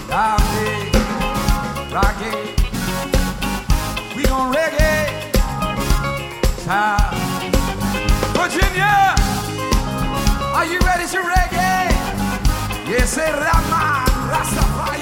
Zombie, Rocky, we gon' reggae time. Virginia, are you ready to reggae? Yes, Rama, Rastafari.